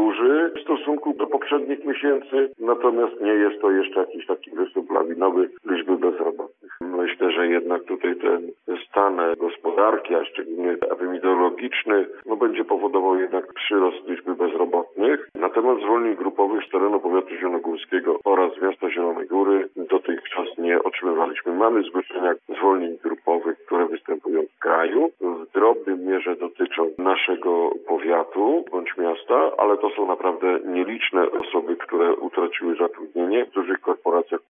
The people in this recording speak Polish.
duży w stosunku do poprzednich miesięcy, natomiast nie jest to jeszcze jakiś taki występ lawinowy liczby bezrobotnych. Myślę, że jednak tutaj ten stan gospodarki, a szczególnie epidemiologiczny, będzie powodował jednak przyrost liczby bezrobotnych. Na temat zwolnień grupowych z terenu powiatu zielonogórskiego oraz miasta Zielonej Góry dotychczas nie otrzymywaliśmy. Mamy zgłoszenia zwolnień grupowych, które występują w kraju. W drobnej mierze dotyczą naszego powiatu bądź miasta, ale to są naprawdę nieliczne osoby, które utraciły zatrudnienie w dużych korporacjach